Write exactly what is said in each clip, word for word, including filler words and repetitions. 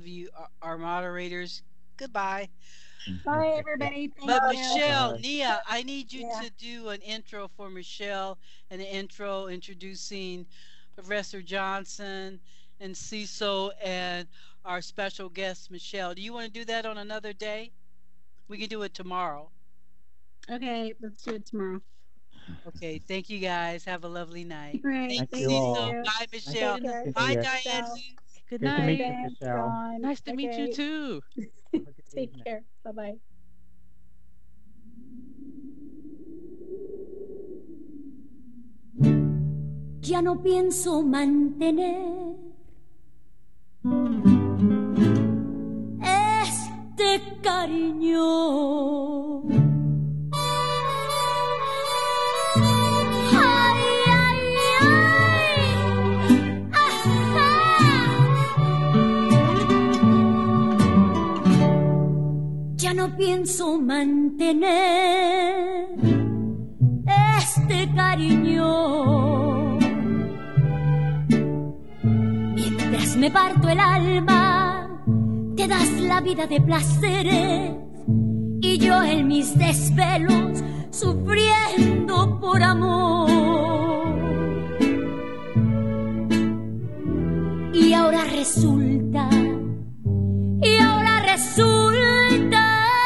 you, our, our moderators. Goodbye. Bye, everybody. Thank But you. Michelle, Nia, I need you Yeah. to do an intro for Michelle and an intro introducing Professor Johnson and Cecil and our special guest, Michelle. Do you want to do that on another day? We can do it tomorrow. Okay, let's do it tomorrow. Okay, thank you guys. Have a lovely night. Great. Thank Thank you, you Cecil. all. Bye, Nice Michelle. Take care. to Bye, see you. Diane. Good Good to meet you, night. Thanks, Michelle. John. Nice to meet you Okay. too. Have a good Take evening. care. Bye-bye. Ya no pienso mantener este cariño. Ay, ay, ay. Ajá. Ya no pienso mantener este cariño. Mientras me parto el alma, te das la vida de placeres y yo en mis desvelos sufriendo por amor. Y ahora resulta, y ahora resulta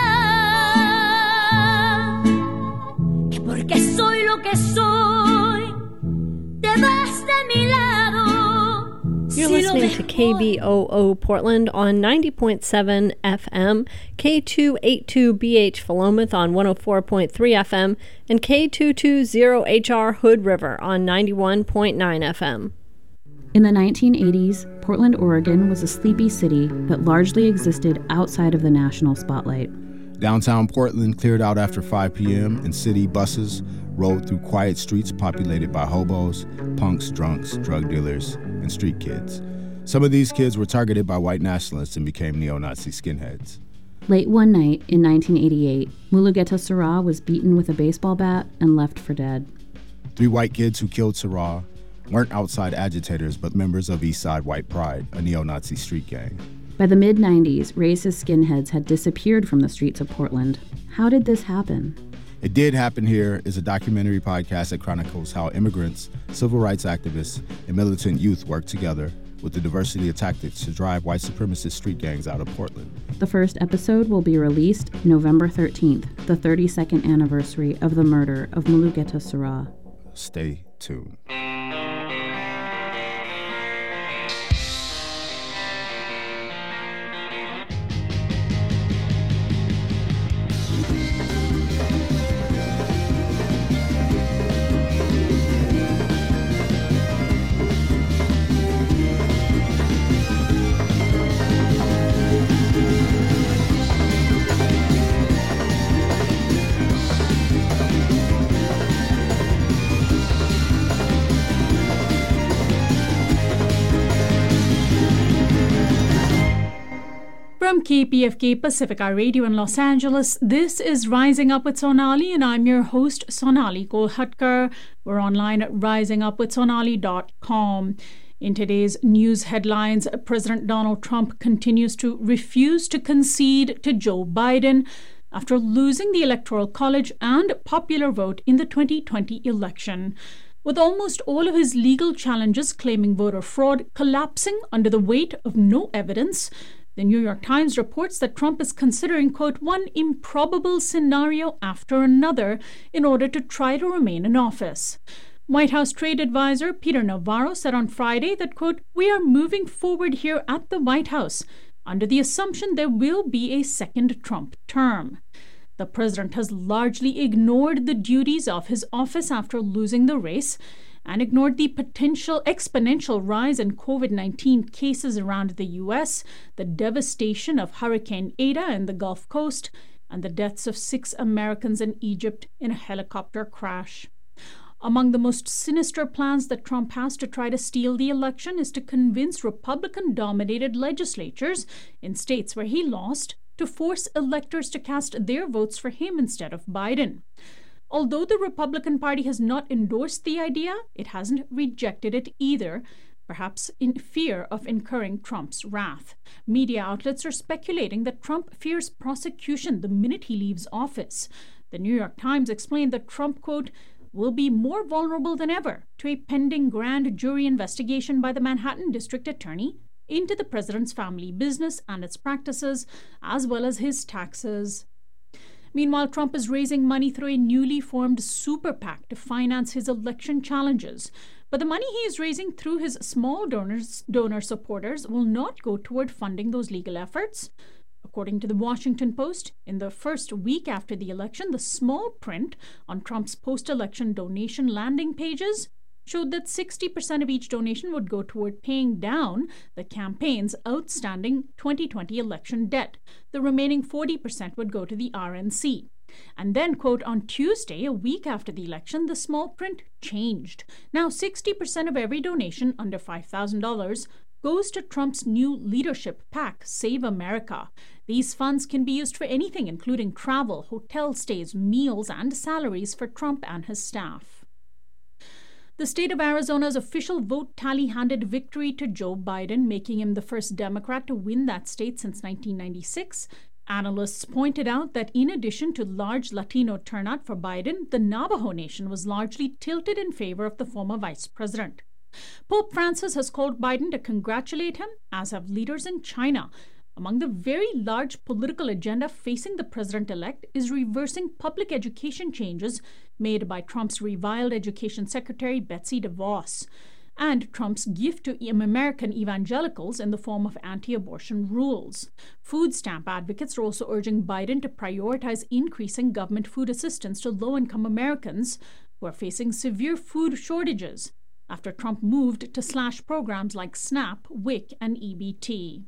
que porque soy lo que soy, te vas de mi lado. You're listening to K B O O Portland on ninety point seven F M, K two eighty-two B H Philomath on one oh four point three F M, and K two twenty H R Hood River on ninety-one point nine F M. In the nineteen eighties, Portland, Oregon was a sleepy city that largely existed outside of the national spotlight. Downtown Portland cleared out after five p.m. and city buses rolled through quiet streets populated by hobos, punks, drunks, drug dealers, and street kids. Some of these kids were targeted by white nationalists and became neo-Nazi skinheads. Late one night in nineteen eighty-eight, Mulugeta Sarah was beaten with a baseball bat and left for dead. Three white kids who killed Sarah weren't outside agitators but members of Eastside White Pride, a neo-Nazi street gang. By the mid-nineties, racist skinheads had disappeared from the streets of Portland. How did this happen? It Did Happen Here is a documentary podcast that chronicles how immigrants, civil rights activists, and militant youth work together with the diversity of tactics to drive white supremacist street gangs out of Portland. The first episode will be released November thirteenth, the thirty-second anniversary of the murder of Mulugeta Sarah. Stay tuned. From K P F K Pacifica Radio in Los Angeles, this is Rising Up with Sonali, and I'm your host, Sonali Kolhatkar. We're online at rising up with sonali dot com. In today's news headlines, President Donald Trump continues to refuse to concede to Joe Biden after losing the Electoral College and popular vote in the twenty twenty election. With almost all of his legal challenges claiming voter fraud collapsing under the weight of no evidence, the New York Times reports that Trump is considering, quote, one improbable scenario after another in order to try to remain in office. White House trade advisor Peter Navarro said on Friday that, quote, we are moving forward here at the White House under the assumption there will be a second Trump term. The president has largely ignored the duties of his office after losing the race and ignored the potential exponential rise in COVID nineteen cases around the U S, the devastation of Hurricane Eta in the Gulf Coast, and the deaths of six Americans in Egypt in a helicopter crash. Among the most sinister plans that Trump has to try to steal the election is to convince Republican-dominated legislatures in states where he lost to force electors to cast their votes for him instead of Biden. Although the Republican Party has not endorsed the idea, it hasn't rejected it either. perhaps in fear of incurring Trump's wrath. Media outlets are speculating that Trump fears prosecution the minute he leaves office. The New York Times explained that Trump, quote, will be more vulnerable than ever to a pending grand jury investigation by the Manhattan District Attorney into the president's family business and its practices, as well as his taxes. Meanwhile, Trump is raising money through a newly formed super PAC to finance his election challenges. But the money he is raising through his small donors, donor supporters will not go toward funding those legal efforts. According to the Washington Post, in the first week after the election, the small print on Trump's post-election donation landing pages showed that sixty percent of each donation would go toward paying down the campaign's outstanding twenty twenty election debt. The remaining forty percent would go to the R N C. And then, quote, on Tuesday, a week after the election, the small print changed. Now, sixty percent of every donation under five thousand dollars goes to Trump's new leadership PAC, Save America. These funds can be used for anything, including travel, hotel stays, meals, and salaries for Trump and his staff. The state of Arizona's official vote tally handed victory to Joe Biden, making him the first Democrat to win that state since nineteen ninety-six. Analysts pointed out that in addition to large Latino turnout for Biden, the Navajo Nation was largely tilted in favor of the former vice president. Pope Francis has called Biden to congratulate him, as have leaders in China. Among the very large political agenda facing the president-elect is reversing public education changes made by Trump's reviled education secretary Betsy DeVos, and Trump's gift to American evangelicals in the form of anti-abortion rules. Food stamp advocates are also urging Biden to prioritize increasing government food assistance to low-income Americans who are facing severe food shortages after Trump moved to slash programs like SNAP, W I C, and E B T.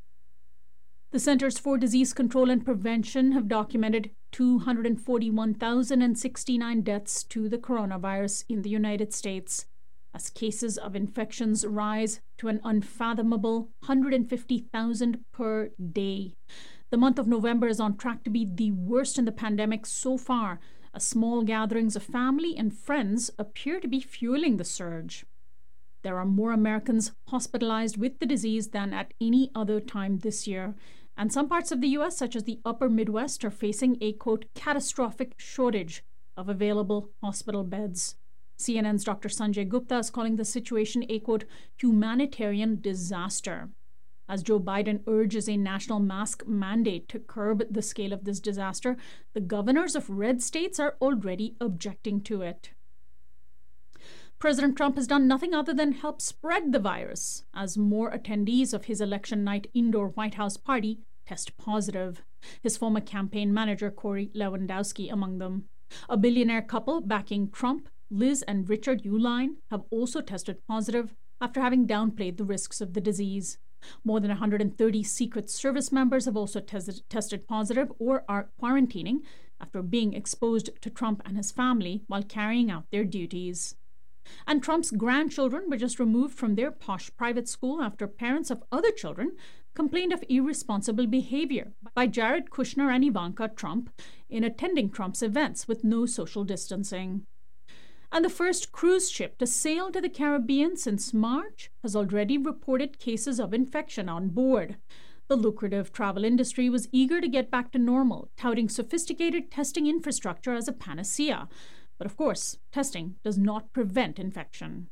The Centers for Disease Control and Prevention have documented two hundred forty-one thousand sixty-nine deaths to the coronavirus in the United States, as cases of infections rise to an unfathomable one hundred fifty thousand per day. The month of November is on track to be the worst in the pandemic so far, as small gatherings of family and friends appear to be fueling the surge. There are more Americans hospitalized with the disease than at any other time this year, and some parts of the U S, such as the upper Midwest, are facing a, quote, catastrophic shortage of available hospital beds. C N N's Doctor Sanjay Gupta is calling the situation a, quote, humanitarian disaster. As Joe Biden urges a national mask mandate to curb the scale of this disaster, the governors of red states are already objecting to it. President Trump has done nothing other than help spread the virus, as more attendees of his election night indoor White House party test positive. His former campaign manager, Corey Lewandowski, among them. A billionaire couple backing Trump, Liz and Richard Uihlein, have also tested positive after having downplayed the risks of the disease. More than one hundred thirty Secret Service members have also tested, tested positive or are quarantining after being exposed to Trump and his family while carrying out their duties. And Trump's grandchildren were just removed from their posh private school after parents of other children complained of irresponsible behavior by Jared Kushner and Ivanka Trump in attending Trump's events with no social distancing. And the first cruise ship to sail to the Caribbean since March has already reported cases of infection on board. The lucrative travel industry was eager to get back to normal, touting sophisticated testing infrastructure as a panacea. But of course, testing does not prevent infection.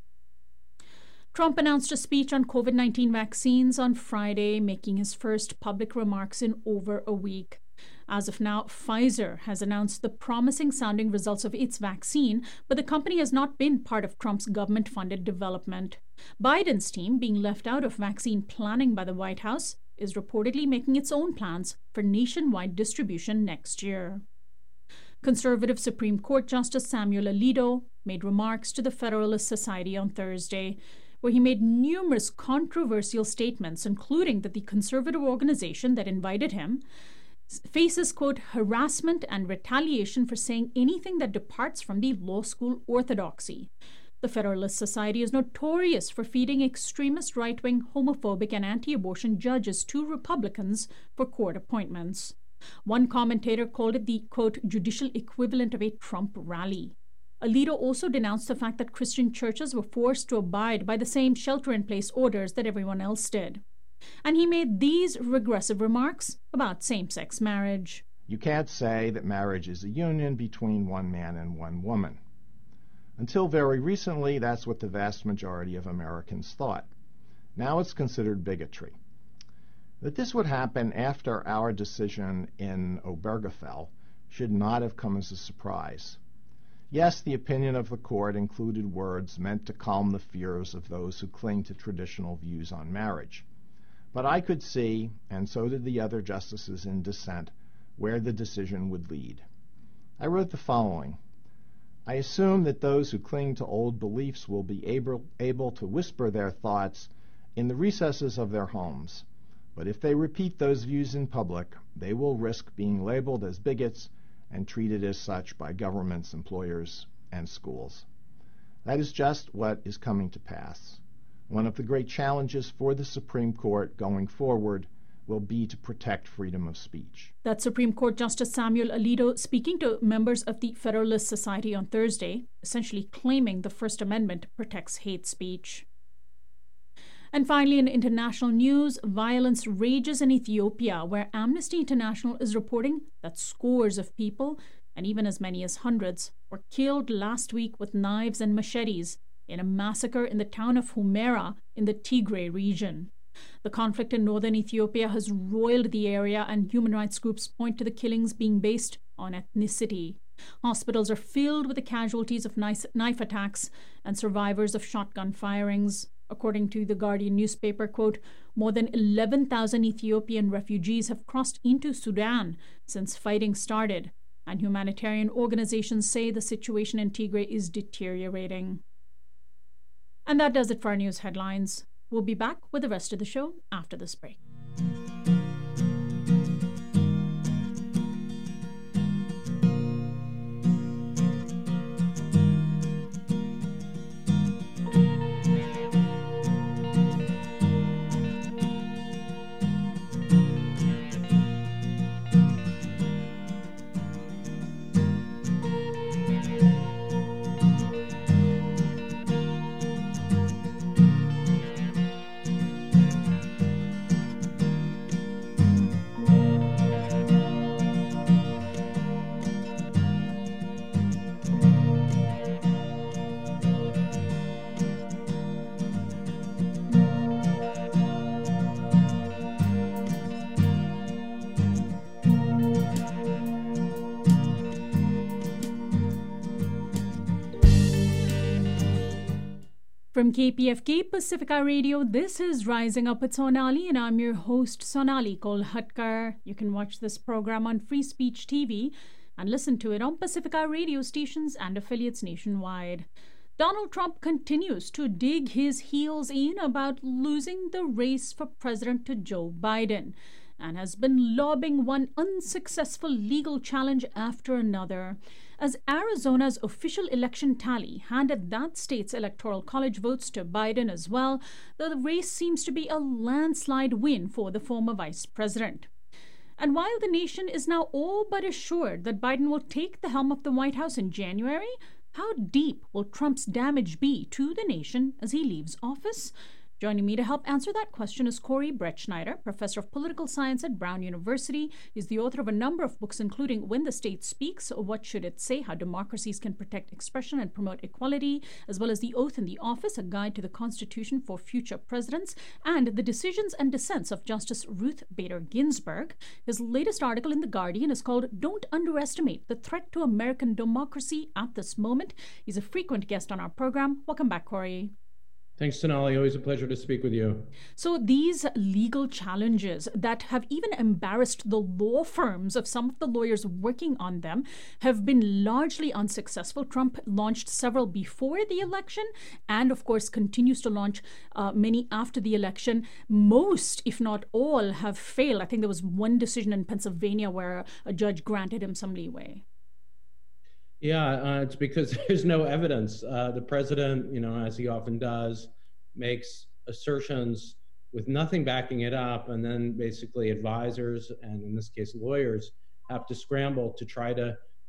Trump announced a speech on COVID nineteen vaccines on Friday, making his first public remarks in over a week. As of now, Pfizer has announced the promising-sounding results of its vaccine, but the company has not been part of Trump's government-funded development. Biden's team, being left out of vaccine planning by the White House, is reportedly making its own plans for nationwide distribution next year. Conservative Supreme Court Justice Samuel Alito made remarks to the Federalist Society on Thursday, where he made numerous controversial statements, including that the conservative organization that invited him faces, quote, harassment and retaliation for saying anything that departs from the law school orthodoxy. The Federalist Society is notorious for feeding extremist right-wing, homophobic, and anti-abortion judges to Republicans for court appointments. One commentator called it the, quote, judicial equivalent of a Trump rally. Alito also denounced the fact that Christian churches were forced to abide by the same shelter-in-place orders that everyone else did. And he made these regressive remarks about same-sex marriage. You can't say that marriage is a union between one man and one woman. Until very recently, that's what the vast majority of Americans thought. Now it's considered bigotry. That this would happen after our decision in Obergefell should not have come as a surprise. Yes, the opinion of the court included words meant to calm the fears of those who cling to traditional views on marriage. But I could see, and so did the other justices in dissent, where the decision would lead. I wrote the following: I assume that those who cling to old beliefs will be able, able to whisper their thoughts in the recesses of their homes, but if they repeat those views in public, they will risk being labeled as bigots and treated as such by governments, employers, and schools. That is just what is coming to pass. One of the great challenges for the Supreme Court going forward will be to protect freedom of speech. That's Supreme Court Justice Samuel Alito speaking to members of the Federalist Society on Thursday, essentially claiming the First Amendment protects hate speech. And finally, in international news, violence rages in Ethiopia, where Amnesty International is reporting that scores of people, and even as many as hundreds, were killed last week with knives and machetes in a massacre in the town of Humera in the Tigray region. The conflict in northern Ethiopia has roiled the area, and human rights groups point to the killings being based on ethnicity. Hospitals are filled with the casualties of knife attacks and survivors of shotgun firings. According to the Guardian newspaper, quote, more than eleven thousand Ethiopian refugees have crossed into Sudan since fighting started, and humanitarian organizations say the situation in Tigray is deteriorating. And that does it for our news headlines. We'll be back with the rest of the show after this break. From K P F K Pacifica Radio, this is Rising Up with Sonali, and I'm your host, Sonali Kolhatkar. You can watch this program on Free Speech T V and listen to it on Pacifica radio stations and affiliates nationwide. Donald Trump continues to dig his heels in about losing the race for president to Joe Biden, and has been lobbing one unsuccessful legal challenge after another. As Arizona's official election tally handed that state's electoral college votes to Biden as well, though the race seems to be a landslide win for the former vice president. And while the nation is now all but assured that Biden will take the helm of the White House in January, how deep will Trump's damage be to the nation as he leaves office? Joining me to help answer that question is Corey Brettschneider, professor of political science at Brown University. He's the author of a number of books, including When the State Speaks, What Should It Say? How Democracies Can Protect Expression and Promote Equality, as well as The Oath in the Office, A Guide to the Constitution for Future Presidents, and The Decisions and Dissents of Justice Ruth Bader Ginsburg. His latest article in The Guardian is called Don't Underestimate the Threat to American Democracy at This Moment. He's a frequent guest on our program. Welcome back, Corey. Thanks, Sonali. Always a pleasure to speak with you. So these legal challenges that have even embarrassed the law firms of some of the lawyers working on them have been largely unsuccessful. Trump launched several before the election and, of course, continues to launch uh, many after the election. Most, if not all, have failed. I think there was one decision in Pennsylvania where a judge granted him some leeway. Yeah, uh, it's because there's no evidence. Uh, the president, you know, as he often does, makes assertions with nothing backing it up, and then basically advisors, and in this case lawyers, have to scramble to try to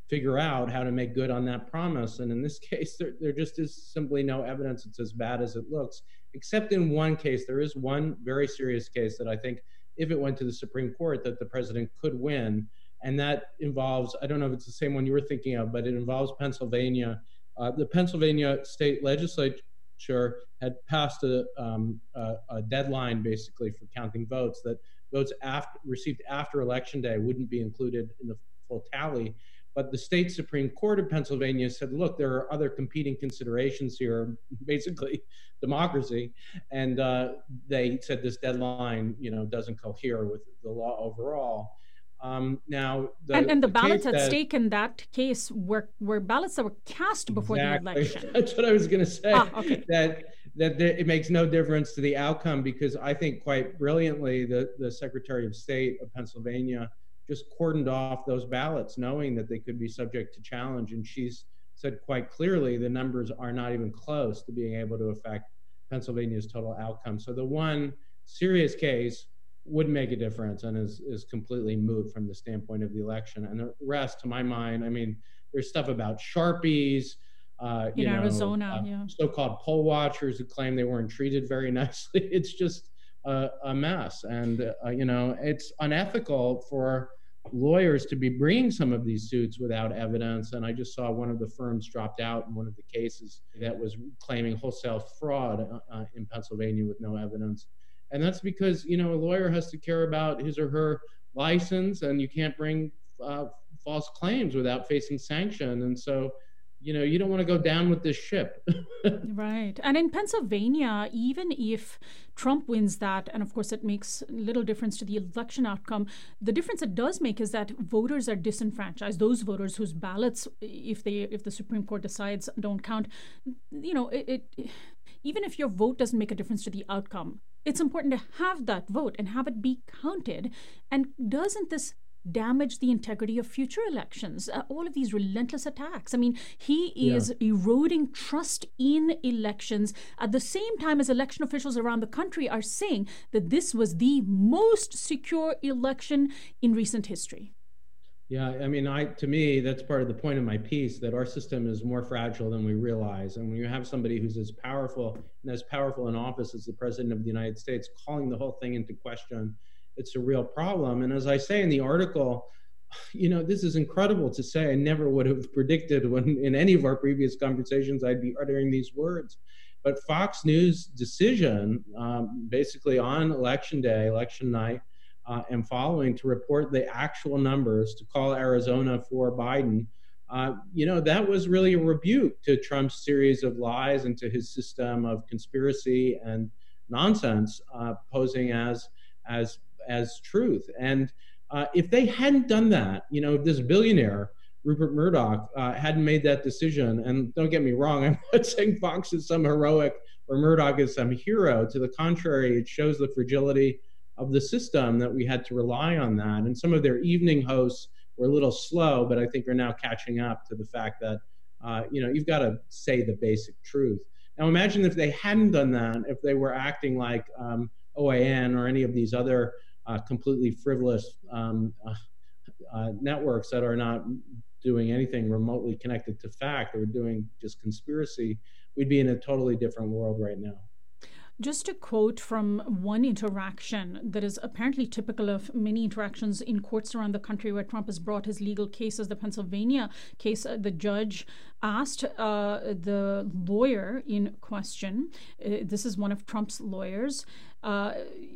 figure out how to make good on that promise. And in this case, there, there just is simply no evidence it's as bad as it looks, except in one case. There is one very serious case that I think, if it went to the Supreme Court, that the president could win. And that involves, I don't know if it's the same one you were thinking of, but it involves Pennsylvania. Uh, the Pennsylvania state legislature had passed a, um, a, a deadline, basically, for counting votes, that votes after, received after Election Day wouldn't be included in the full tally. But the state Supreme Court of Pennsylvania said, look, there are other competing considerations here, basically democracy. And uh, they said this deadline, you know, doesn't cohere with the law overall. Um, now, the, and, and the, the ballots at that, stake in that case were, were ballots that were cast before exactly. the election. That's what I was going to say. Ah, okay. That that there, it makes no difference to the outcome, because I think quite brilliantly the, the Secretary of State of Pennsylvania just cordoned off those ballots, knowing that they could be subject to challenge. And she's said quite clearly the numbers are not even close to being able to affect Pennsylvania's total outcome. So the one serious case would make a difference and is, is completely moot from the standpoint of the election. And the rest, to my mind, I mean, there's stuff about Sharpies, uh, you in know, Arizona, uh, yeah. so-called poll watchers who claim they weren't treated very nicely. It's just a, a mess. And, uh, you know, it's unethical for lawyers to be bringing some of these suits without evidence. And I just saw one of the firms dropped out in one of the cases that was claiming wholesale fraud uh, in Pennsylvania with no evidence. And that's because, you know, a lawyer has to care about his or her license, and you can't bring uh, false claims without facing sanction. And so, you know, you don't want to go down with this ship. Right. And in Pennsylvania, even if Trump wins that, and of course it makes little difference to the election outcome, the difference it does make is that voters are disenfranchised. Those voters whose ballots, if they if the Supreme Court decides don't count, you know, it, it even if your vote doesn't make a difference to the outcome, it's important to have that vote and have it be counted. And doesn't this damage the integrity of future elections? Uh, all of these relentless attacks. I mean, he is yeah. eroding trust in elections at the same time as election officials around the country are saying that this was the most secure election in recent history. Yeah, I mean, I to me, that's part of the point of my piece, that our system is more fragile than we realize. And when you have somebody who's as powerful and as powerful in office as the President of the United States calling the whole thing into question, it's a real problem. And as I say in the article, you know, this is incredible to say. I never would have predicted when in any of our previous conversations I'd be uttering these words. But Fox News' decision, um, basically on election day, election night, Uh, and following, to report the actual numbers, to call Arizona for Biden, uh, you know, that was really a rebuke to Trump's series of lies and to his system of conspiracy and nonsense, uh, posing as as as truth. And uh, if they hadn't done that, you know, this billionaire, Rupert Murdoch, uh, hadn't made that decision, and don't get me wrong, I'm not saying Fox is some heroic or Murdoch is some hero. To the contrary, it shows the fragility of the system that we had to rely on that. And some of their evening hosts were a little slow, but I think are now catching up to the fact that, uh, you know, you've got to say the basic truth. Now imagine if they hadn't done that, if they were acting like um, O A N or any of these other uh, completely frivolous um, uh, uh, networks that are not doing anything remotely connected to fact, or doing just conspiracy, we'd be in a totally different world right now. Just a quote from one interaction that is apparently typical of many interactions in courts around the country where Trump has brought his legal cases. The Pennsylvania case, uh, the judge asked uh, the lawyer in question, uh, this is one of Trump's lawyers, uh,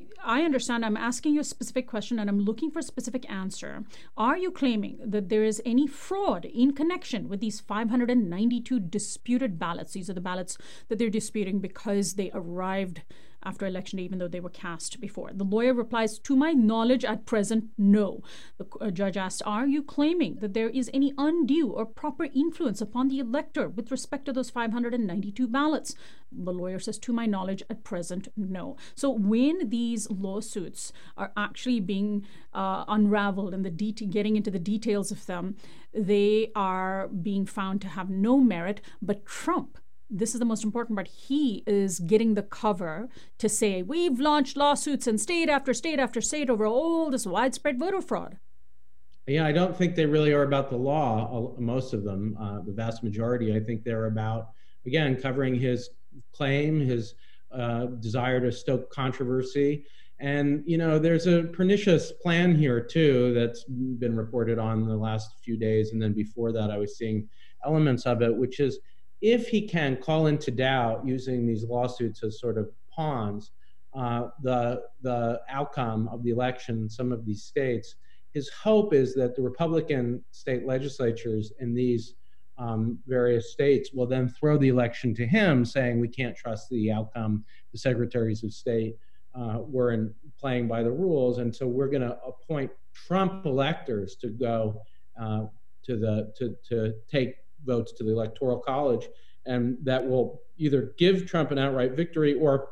I understand I'm asking you a specific question and I'm looking for a specific answer. Are you claiming that there is any fraud in connection with these five hundred ninety-two disputed ballots? These are the ballots that they're disputing because they arrived after election day, even though they were cast before. The lawyer replies, to my knowledge at present, no. The uh, judge asked, are you claiming that there is any undue or proper influence upon the elector with respect to those five hundred ninety-two ballots? The lawyer says, to my knowledge at present, no. So when these lawsuits are actually being uh, unraveled and the de- getting into the details of them, they are being found to have no merit. But Trump, this is the most important part, he is getting the cover to say, we've launched lawsuits in state after state after state over all this widespread voter fraud. Yeah, I don't think they really are about the law, most of them, uh, the vast majority. I think they're about, again, covering his claim, his uh, desire to stoke controversy. And, you know, there's a pernicious plan here, too, that's been reported on in the last few days. And then before that, I was seeing elements of it, which is if he can call into doubt using these lawsuits as sort of pawns, uh, the, the outcome of the election in some of these states, his hope is that the Republican state legislatures in these um, various states will then throw the election to him, saying we can't trust the outcome. The secretaries of state uh, weren't playing by the rules, and so we're going to appoint Trump electors to go uh, to the to to take votes to the Electoral College, and that will either give Trump an outright victory or,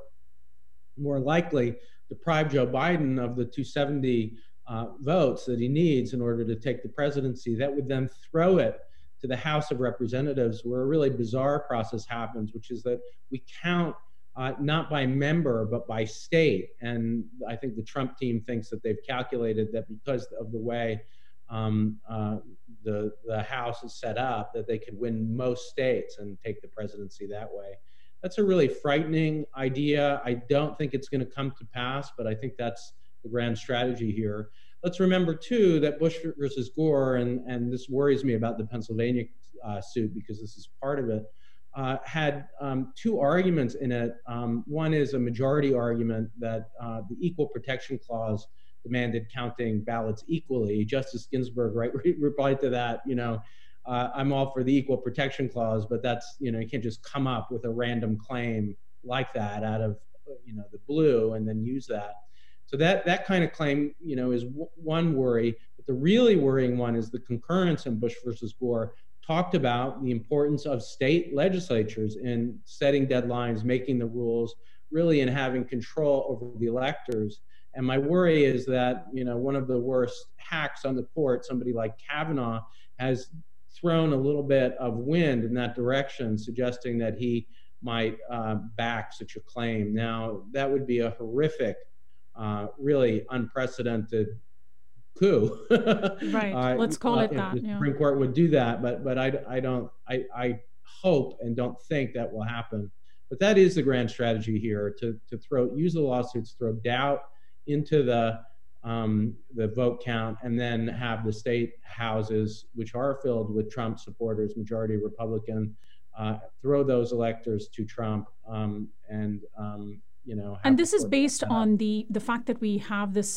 more likely, deprive Joe Biden of the two seventy Uh, votes that he needs in order to take the presidency. That would then throw it to the House of Representatives, where a really bizarre process happens, which is that we count uh, not by member, but by state. And I think the Trump team thinks that they've calculated that because of the way um, uh, the, the House is set up, that they could win most states and take the presidency that way. That's a really frightening idea. I don't think it's going to come to pass, but I think that's the grand strategy here. Let's remember, too, that Bush versus Gore, and, and this worries me about the Pennsylvania uh, suit because this is part of it, uh, had um, two arguments in it. Um, one is a majority argument that uh, the Equal Protection Clause demanded counting ballots equally. Justice Ginsburg, right, replied to that, you know, uh, I'm all for the Equal Protection Clause, but that's, you know, you can't just come up with a random claim like that out of, you know, the blue and then use that. So that, that kind of claim, you know, is w- one worry. But the really worrying one is the concurrence in Bush versus Gore talked about the importance of state legislatures in setting deadlines, making the rules, really in having control over the electors. And my worry is that, you know, one of the worst hacks on the court, somebody like Kavanaugh, has thrown a little bit of wind in that direction, suggesting that he might uh, back such a claim. Now, that would be a horrific Uh, really unprecedented coup. Right. uh, Let's call uh, it that. The yeah. Supreme Court would do that, but but I, I don't I, I hope and don't think that will happen. But that is the grand strategy here: to to throw use the lawsuits, throw doubt into the um, the vote count, and then have the state houses, which are filled with Trump supporters, majority Republican, uh, throw those electors to Trump um, and. Um, You know, and this is based on the the fact that we have this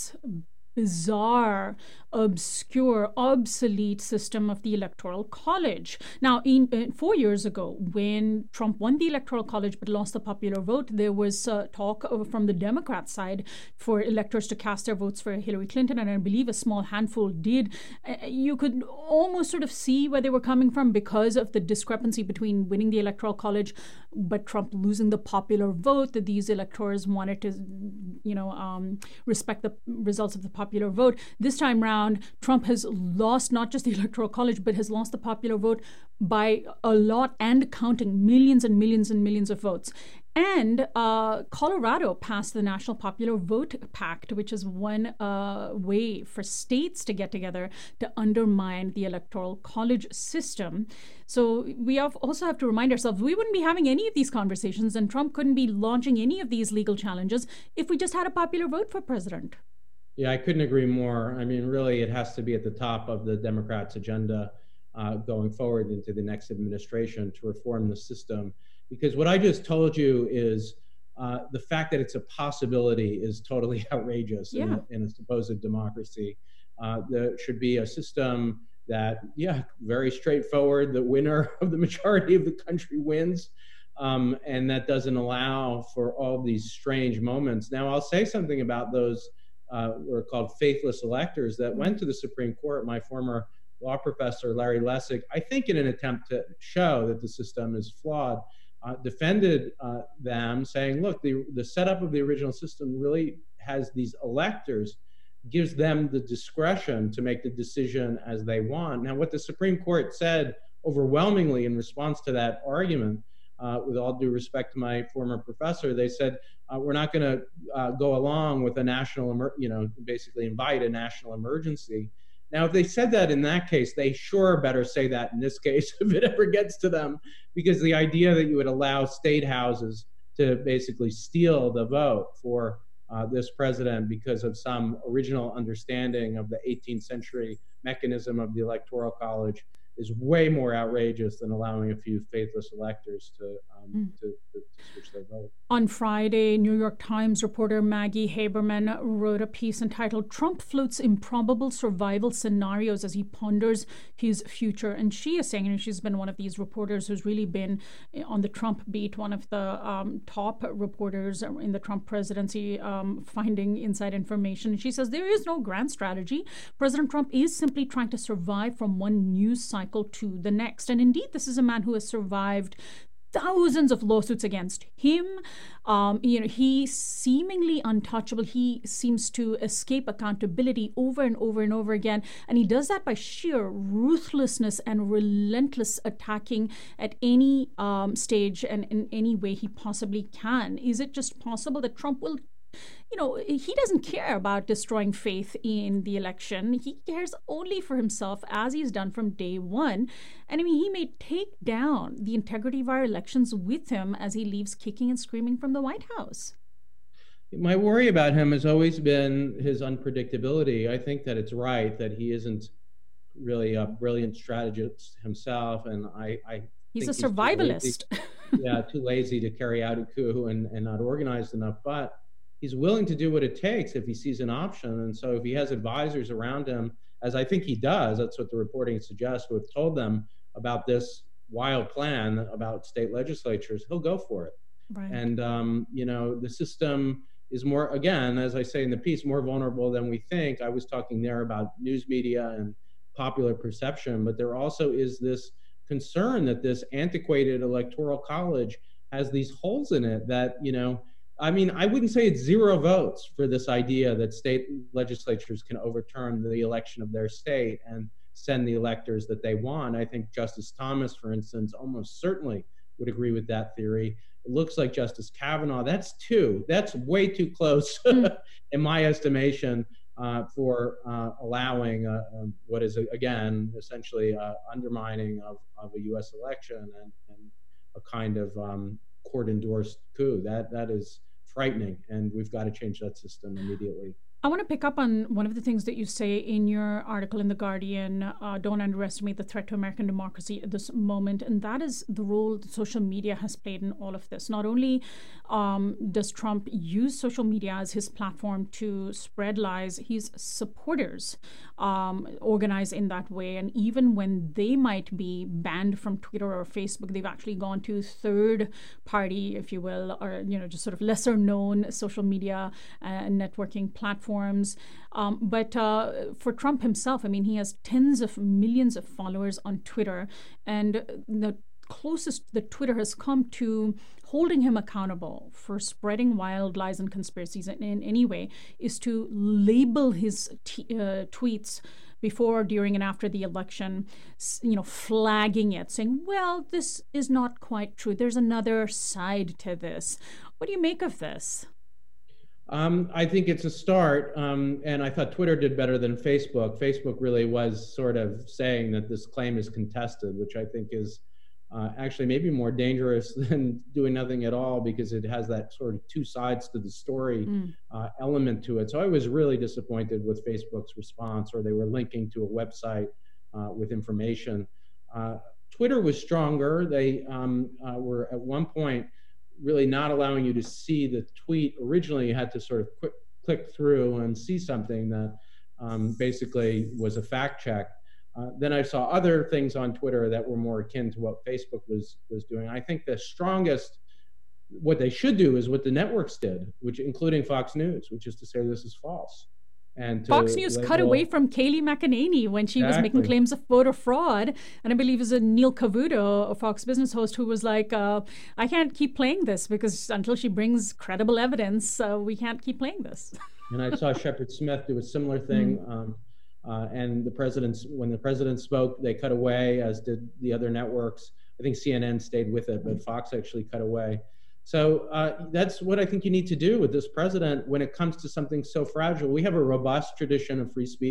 bizarre, obscure, obsolete system of the Electoral College. Now, in, in four years ago, when Trump won the Electoral College but lost the popular vote, there was uh, talk of, from the Democrat side for electors to cast their votes for Hillary Clinton, and I believe a small handful did. Uh, you could almost sort of see where they were coming from because of the discrepancy between winning the Electoral College but Trump losing the popular vote, that these electors wanted to, you know, um, respect the results of the popular vote. This time round, Trump has lost not just the Electoral College, but has lost the popular vote by a lot and counting, millions and millions and millions of votes. And uh, Colorado passed the National Popular Vote Pact, which is one uh, way for states to get together to undermine the Electoral College system. So we have also have to remind ourselves we wouldn't be having any of these conversations, and Trump couldn't be launching any of these legal challenges if we just had a popular vote for president. Yeah, I couldn't agree more. I mean, really, it has to be at the top of the Democrats' agenda uh, going forward into the next administration to reform the system. Because what I just told you is uh, the fact that it's a possibility is totally outrageous yeah. in, a, in a supposed democracy. Uh, there should be a system that, yeah, very straightforward. The winner of the majority of the country wins. Um, and that doesn't allow for all these strange moments. Now, I'll say something about those uh, were called faithless electors that went to the Supreme Court. My former law professor, Larry Lessig, I think in an attempt to show that the system is flawed, uh, defended uh, them, saying, look, the, the setup of the original system really has these electors, gives them the discretion to make the decision as they want. Now, what the Supreme Court said overwhelmingly in response to that argument, Uh, with all due respect to my former professor, they said, uh, we're not going to uh, go along with a national, emer- you know, basically invite a national emergency. Now, if they said that in that case, they sure better say that in this case if it ever gets to them, because the idea that you would allow state houses to basically steal the vote for uh, this president because of some original understanding of the eighteenth century mechanism of the Electoral College is way more outrageous than allowing a few faithless electors to, um, mm. to, to, to switch their vote. On Friday, New York Times reporter Maggie Haberman wrote a piece entitled "Trump Floats Improbable Survival Scenarios as He Ponders His Future." And she is saying, and she's been one of these reporters who's really been on the Trump beat, one of the um, top reporters in the Trump presidency, um, finding inside information. She says there is no grand strategy. President Trump is simply trying to survive from one news cycle to the next. And indeed, this is a man who has survived thousands of lawsuits against him. Um, you know, he's seemingly untouchable. He seems to escape accountability over and over and over again. And he does that by sheer ruthlessness and relentless attacking at any um, stage and in any way he possibly can. Is it just possible that Trump will You know, he doesn't care about destroying faith in the election. He cares only for himself, as he's done from day one. And I mean, he may take down the integrity of our elections with him as he leaves kicking and screaming from the White House. My worry about him has always been his unpredictability. I think that it's right that he isn't really a brilliant strategist himself. And I, I he's think a survivalist. He's too lazy, yeah, too lazy to carry out a coup and, and not organized enough. But he's willing to do what it takes if he sees an option. And so if he has advisors around him, as I think he does, that's what the reporting suggests, who have told them about this wild plan about state legislatures, he'll go for it. Right. And, um, you know, the system is more, again, as I say in the piece, more vulnerable than we think. I was talking there about news media and popular perception, but there also is this concern that this antiquated electoral college has these holes in it that, you know, I mean, I wouldn't say it's zero votes for this idea that state legislatures can overturn the election of their state and send the electors that they want. I think Justice Thomas, for instance, almost certainly would agree with that theory. It looks like Justice Kavanaugh, that's two. That's way too close, mm. in my estimation, uh, for uh, allowing uh, um, what is, again, essentially uh, undermining of, of a U S election and, and a kind of um, court-endorsed coup. That That is frightening, and we've got to change that system immediately. I want to pick up on one of the things that you say in your article in The Guardian. Uh, don't underestimate the threat to American democracy at this moment. And that is the role that social media has played in all of this. Not only um, does Trump use social media as his platform to spread lies, his supporters um, organize in that way. And even when they might be banned from Twitter or Facebook, they've actually gone to third party, if you will, or, you know, just sort of lesser known social media and networking platforms. Um, but uh, for Trump himself, I mean, he has tens of millions of followers on Twitter, and the closest that Twitter has come to holding him accountable for spreading wild lies and conspiracies in, in any way is to label his t- uh, tweets before, during, and after the election, you know, flagging it, saying, well, this is not quite true. There's another side to this. What do you make of this? Um, I think it's a start, um, and I thought Twitter did better than Facebook. Facebook really was sort of saying that this claim is contested, which I think is uh, actually maybe more dangerous than doing nothing at all, because it has that sort of two sides to the story mm. uh, element to it. So I was really disappointed with Facebook's response, or they were linking to a website uh, with information. Uh, Twitter was stronger. They um, uh, were at one point really not allowing you to see the tweet. Originally, you had to sort of quick, click through and see something that um, basically was a fact check. Uh, then I saw other things on Twitter that were more akin to what Facebook was was doing. I think the strongest, what they should do is what the networks did, which including Fox News, which is to say this is false. And Fox News label, cut away from Kayleigh McEnany when she exactly. was making claims of voter fraud. And I believe it was a Neil Cavuto, a Fox Business host, who was like, uh, I can't keep playing this because until she brings credible evidence, uh, we can't keep playing this. And I saw Shepard Smith do a similar thing. Mm. Um, uh, and the president's, when the president spoke, they cut away, as did the other networks. I think C N N stayed with it, but Fox actually cut away. So uh, that's what I think you need to do with this president when it comes to something so fragile. We have a robust tradition of free speech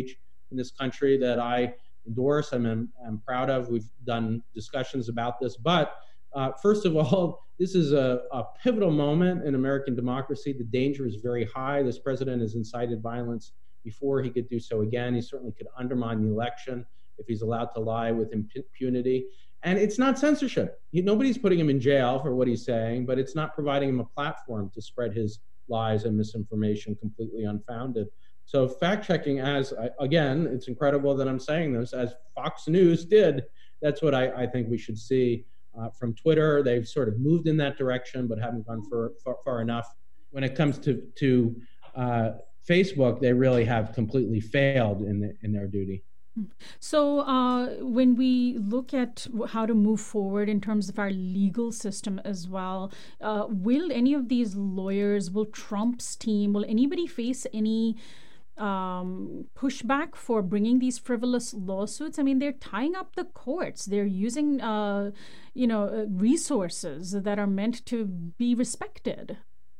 in this country that I endorse and am, am proud of. We've done discussions about this. But uh, first of all, this is a, a pivotal moment in American democracy. The danger is very high. This president has incited violence before. He could do so again. He certainly could undermine the election if he's allowed to lie with impunity. And it's not censorship. He, nobody's putting him in jail for what he's saying, but it's not providing him a platform to spread his lies and misinformation completely unfounded. So fact-checking, as, again, it's incredible that I'm saying this, as Fox News did, that's what I, I think we should see uh, from Twitter. They've sort of moved in that direction, but haven't gone for, far, far enough. When it comes to, to uh, Facebook, they really have completely failed in, the, in their duty. So uh, when we look at how to move forward in terms of our legal system as well, uh, will any of these lawyers, will Trump's team, will anybody face any um, pushback for bringing these frivolous lawsuits? I mean, they're tying up the courts. They're using, uh, you know, resources that are meant to be respected.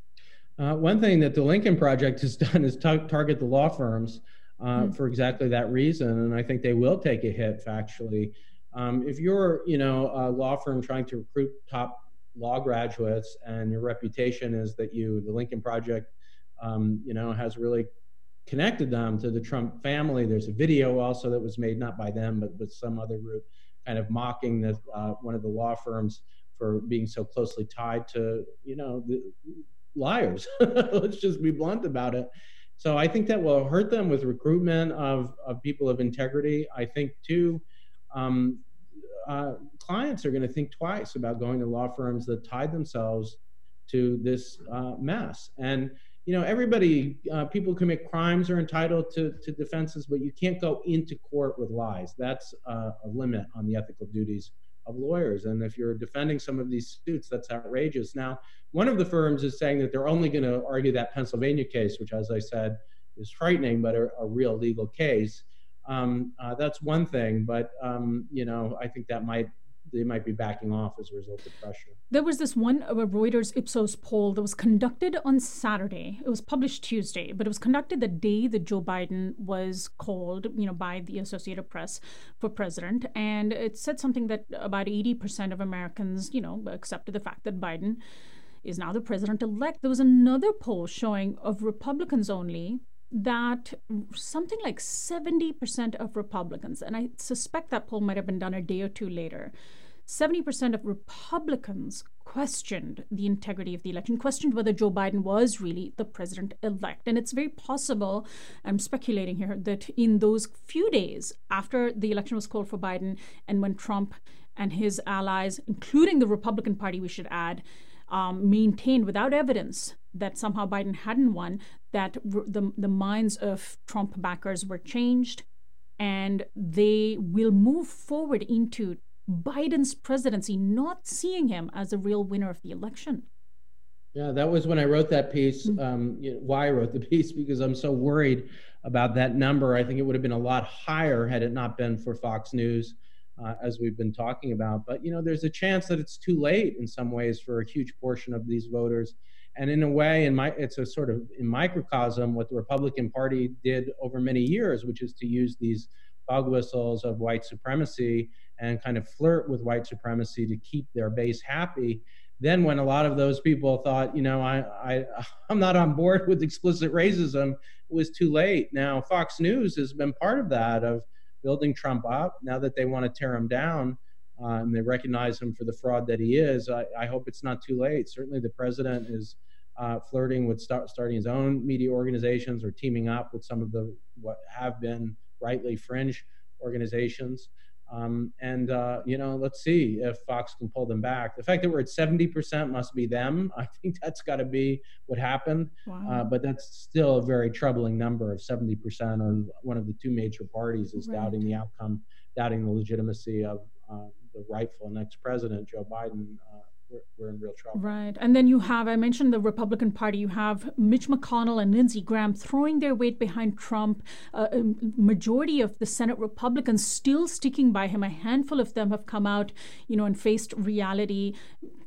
Uh, one thing that the Lincoln Project has done is tar- target the law firms. Uh, mm. for exactly that reason. And I think they will take a hit factually. Um, if you're, you know, a law firm trying to recruit top law graduates and your reputation is that you, the Lincoln Project, um, you know, has really connected them to the Trump family. There's a video also that was made, not by them, but with some other group, kind of mocking the, uh, one of the law firms for being so closely tied to, you know, the liars. Let's just be blunt about it. So I think that will hurt them with recruitment of, of people of integrity. I think, too, um, uh, clients are going to think twice about going to law firms that tied themselves to this uh, mess. And, you know, everybody, uh, people commit crimes are entitled to, to defenses, but you can't go into court with lies. That's uh, a limit on the ethical duties of lawyers. And if you're defending some of these suits, that's outrageous. Now, one of the firms is saying that they're only going to argue that Pennsylvania case, which, as I said, is frightening, but a, a real legal case. Um, uh, that's one thing, but um, you know, I think that might they might be backing off as a result of pressure. There was this one uh, Reuters Ipsos poll that was conducted on Saturday. It was published Tuesday, but it was conducted the day that Joe Biden was called, you know, by the Associated Press for president. And it said something that about eighty percent of Americans, you know, accepted the fact that Biden is now the president-elect. There was another poll showing of Republicans only that something like seventy percent of Republicans, and I suspect that poll might have been done a day or two later, seventy percent of Republicans questioned the integrity of the election, questioned whether Joe Biden was really the president-elect. And it's very possible, I'm speculating here, that in those few days after the election was called for Biden and when Trump and his allies, including the Republican Party, we should add, Um, maintained without evidence that somehow Biden hadn't won, that r- the, the minds of Trump backers were changed, and they will move forward into Biden's presidency, not seeing him as a real winner of the election. Yeah, that was when I wrote that piece, um, you know, why I wrote the piece, because I'm so worried about that number. I think it would have been a lot higher had it not been for Fox News. Uh, as we've been talking about. But, you know, there's a chance that it's too late in some ways for a huge portion of these voters. And in a way, in my, it's a sort of in microcosm what the Republican Party did over many years, which is to use these dog whistles of white supremacy and kind of flirt with white supremacy to keep their base happy. Then when a lot of those people thought, you know, I, I, I'm not on board with explicit racism, it was too late. Now, Fox News has been part of that, of building Trump up. Now that they want to tear him down uh, and they recognize him for the fraud that he is, I, I hope it's not too late. Certainly the president is uh, flirting with start, starting his own media organizations or teaming up with some of the what have been rightly fringe organizations. Um, and, uh, you know, let's see if Fox can pull them back. The fact that we're at seventy percent must be them. I think that's got to be what happened. Wow. Uh, but that's still a very troubling number of seventy percent of one of the two major parties is right. doubting the outcome, doubting the legitimacy of uh, the rightful next president, Joe Biden. Uh, we're, we're in real trouble. Right. And then you have, I mentioned the Republican Party, you have Mitch McConnell and Lindsey Graham throwing their weight behind Trump. Uh, a majority of the Senate Republicans still sticking by him. A handful of them have come out, you know, and faced reality.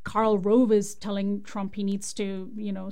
Karl Rove is telling Trump he needs to, you know,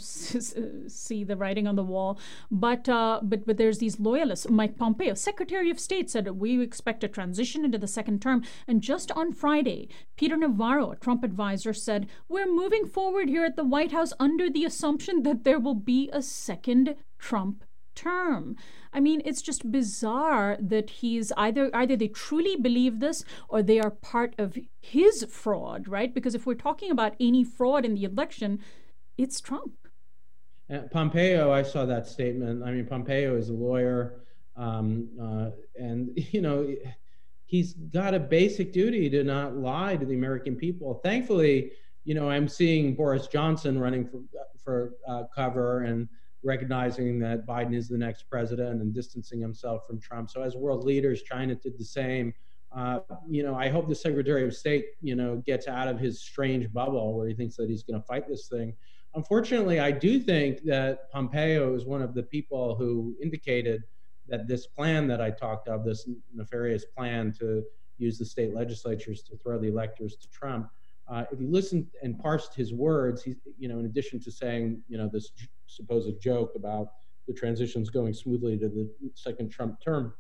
see the writing on the wall. But uh, but but there's these loyalists. Mike Pompeo, Secretary of State, said we expect a transition into the second term. And just on Friday, Peter Navarro, a Trump advisor, said we're moving forward here at the White House under the assumption that there will be a second Trump term. I mean, it's just bizarre that he's either either they truly believe this or they are part of his fraud, right? Because if we're talking about any fraud in the election, it's Trump. Uh, Pompeo, I saw that statement. I mean, Pompeo is a lawyer, um, uh, and you know, he's got a basic duty to not lie to the American people. Thankfully, you know, I'm seeing Boris Johnson running for for uh, cover and recognizing that Biden is the next president and distancing himself from Trump. So as world leaders, China did the same. Uh, you know, I hope the Secretary of State, you know, gets out of his strange bubble where he thinks that he's going to fight this thing. Unfortunately, I do think that Pompeo is one of the people who indicated that this plan that I talked of, this nefarious plan to use the state legislatures to throw the electors to Trump, Uh, if you listen and parsed his words, he's, you know, in addition to saying, you know, this j- supposed joke about the transitions going smoothly to the second Trump term,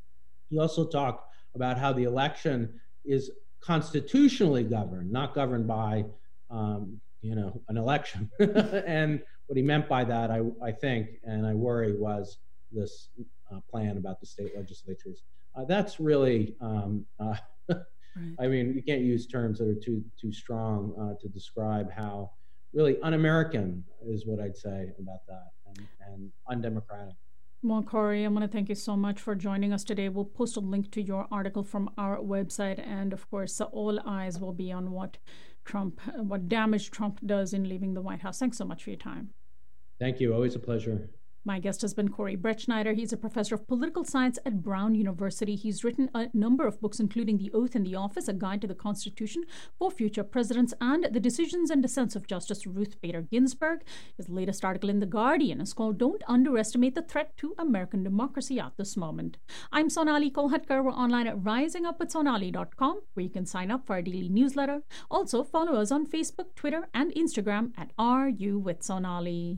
he also talked about how the election is constitutionally governed, not governed by, um, you know, an election. And what he meant by that, I, I think, and I worry, was this uh, plan about the state legislatures. Uh, that's really, um, uh, Right. I mean, you can't use terms that are too too strong uh, to describe how really un-American is what I'd say about that, and, and undemocratic. Well, Cory, I want to thank you so much for joining us today. We'll post a link to your article from our website, and of course, uh, all eyes will be on what Trump, uh, what damage Trump does in leaving the White House. Thanks so much for your time. Thank you. Always a pleasure. My guest has been Cory Brettschneider. He's a professor of political science at Brown University. He's written a number of books, including The Oath in the Office, a guide to the Constitution for future presidents, and The Decisions and Dissents of Justice Ruth Bader Ginsburg. His latest article in The Guardian is called Don't Underestimate the Threat to American Democracy at This Moment. I'm Sonali Kolhatkar. We're online at rising up with sonali dot com, where you can sign up for our daily newsletter. Also, follow us on Facebook, Twitter, and Instagram at Are You With Sonali.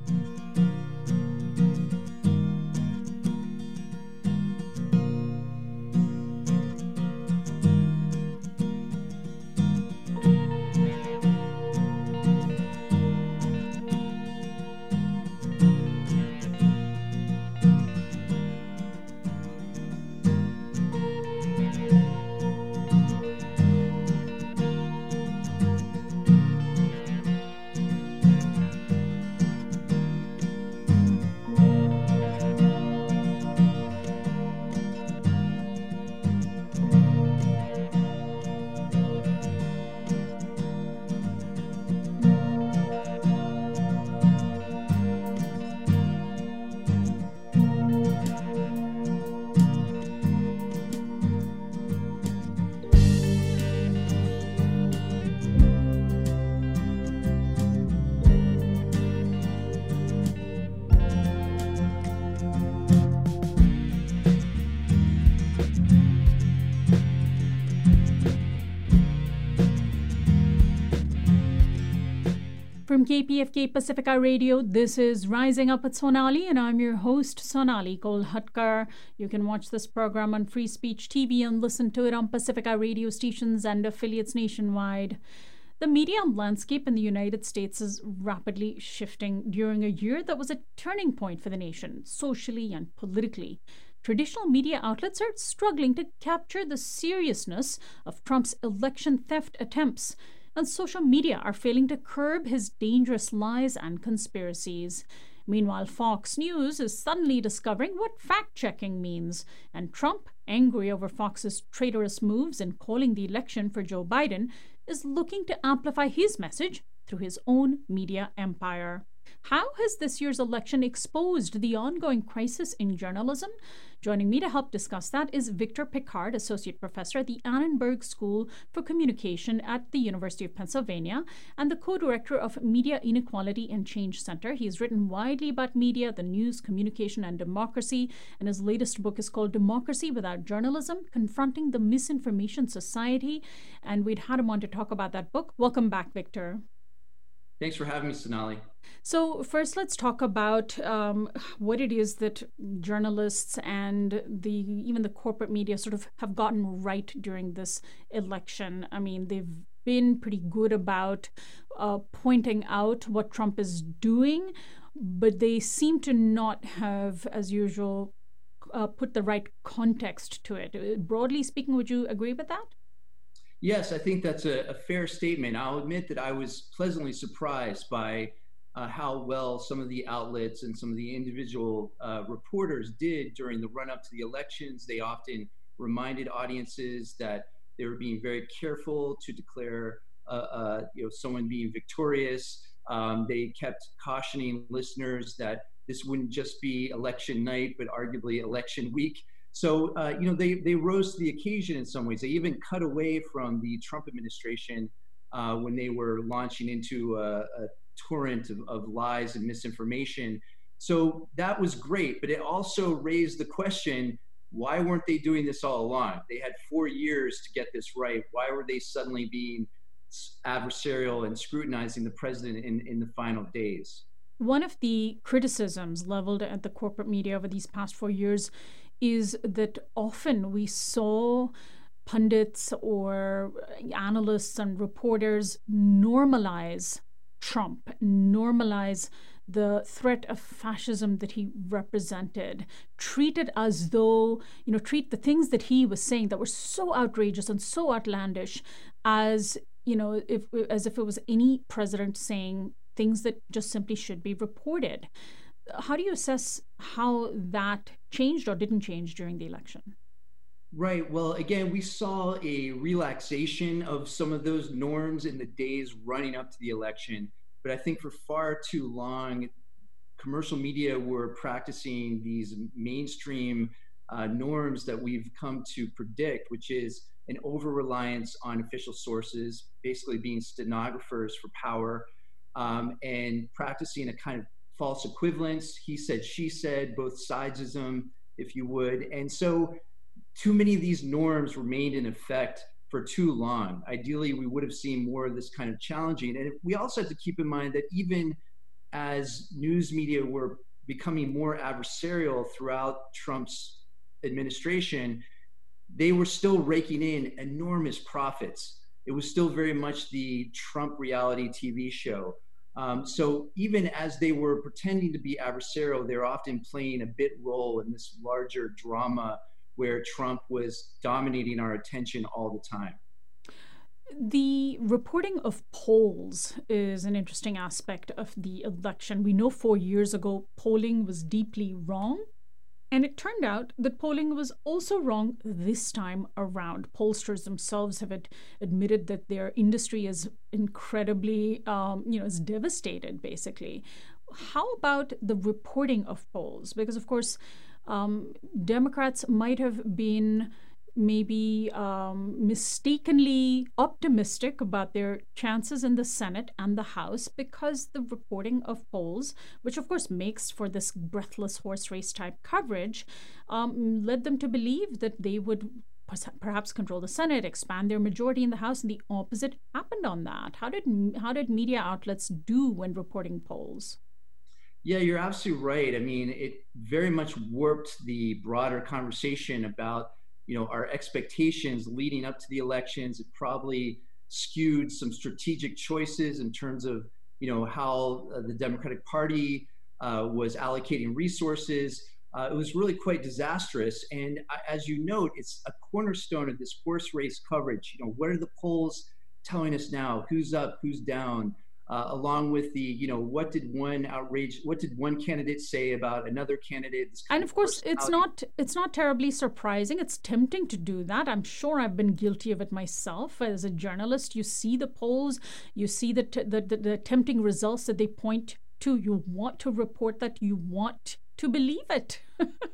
From K P F K Pacifica Radio, this is Rising Up with Sonali, and I'm your host, Sonali Kolhatkar. You can watch this program on Free Speech T V and listen to it on Pacifica radio stations and affiliates nationwide. The media landscape in the United States is rapidly shifting during a year that was a turning point for the nation, socially and politically. Traditional media outlets are struggling to capture the seriousness of Trump's election theft attempts, and social media are failing to curb his dangerous lies and conspiracies. Meanwhile, Fox News is suddenly discovering what fact-checking means, and Trump, angry over Fox's traitorous moves in calling the election for Joe Biden, is looking to amplify his message through his own media empire. How has this year's election exposed the ongoing crisis in journalism? Joining me to help discuss that is Victor Pickard, Associate Professor at the Annenberg School for Communication at the University of Pennsylvania and the co-director of Media Inequality and Change Center. He has written widely about media, the news, communication, and democracy, and his latest book is called Democracy Without Journalism, Confronting the Misinformation Society, and we'd had him on to talk about that book. Welcome back, Victor. Thanks for having me, Sonali. So first, let's talk about um, what it is that journalists and the even the corporate media sort of have gotten right during this election. I mean, they've been pretty good about uh, pointing out what Trump is doing, but they seem to not have, as usual, uh, put the right context to it. Broadly speaking, would you agree with that? Yes, I think that's a, a fair statement. I'll admit that I was pleasantly surprised by uh, how well some of the outlets and some of the individual uh, reporters did during the run-up to the elections. They often reminded audiences that they were being very careful to declare uh, uh, you know, someone being victorious. Um, they kept cautioning listeners that this wouldn't just be election night, but arguably election week. So, uh, you know, they, they rose to the occasion in some ways. They even cut away from the Trump administration uh, when they were launching into a, a torrent of, of lies and misinformation. So that was great, but it also raised the question, why weren't they doing this all along? They had four years to get this right. Why were they suddenly being adversarial and scrutinizing the president in, in the final days? One of the criticisms leveled at the corporate media over these past four years is that often we saw pundits or analysts and reporters normalize Trump, normalize the threat of fascism that he represented, treat it as though, you know, treat the things that he was saying that were so outrageous and so outlandish as, you know, if as if it was any president saying things that just simply should be reported. How do you assess how that changed or didn't change during the election? Right. Well, again, we saw a relaxation of some of those norms in the days running up to the election. But I think for far too long, commercial media were practicing these mainstream uh, norms that we've come to predict, which is an over-reliance on official sources, basically being stenographers for power, um, and practicing a kind of false equivalence. He said, she said, both sidesism, if you would. And so too many of these norms remained in effect for too long. Ideally, we would have seen more of this kind of challenging. And we also have to keep in mind that even as news media were becoming more adversarial throughout Trump's administration, they were still raking in enormous profits. It was still very much the Trump reality T V show. Um, so even as they were pretending to be adversarial, they're often playing a bit role in this larger drama where Trump was dominating our attention all the time. The reporting of polls is an interesting aspect of the election. We know four years ago, polling was deeply wrong. And it turned out that polling was also wrong this time around. Pollsters themselves have ad- admitted that their industry is incredibly, um, you know, is devastated, basically. How about the reporting of polls? Because, of course, um, Democrats might have been maybe um, mistakenly optimistic about their chances in the Senate and the House because the reporting of polls, which of course makes for this breathless horse race type coverage, um, led them to believe that they would perhaps control the Senate, expand their majority in the House, and the opposite happened on that. How did how did media outlets do when reporting polls? Yeah, you're absolutely right. I mean, it very much warped the broader conversation about you know, our expectations leading up to the elections. It probably skewed some strategic choices in terms of, you know, how uh, the Democratic Party uh, was allocating resources. Uh, it was really quite disastrous. And uh, as you note, it's a cornerstone of this horse race coverage. You know, what are the polls telling us now? Who's up, who's down? Uh, along with the, you know, what did one outrage, what did one candidate say about another candidate? And of course, it's not it's not terribly surprising. It's tempting to do that. I'm sure I've been guilty of it myself. As a journalist, you see the polls, you see the t- the, the, the tempting results that they point to. You want to report that. You want to believe it.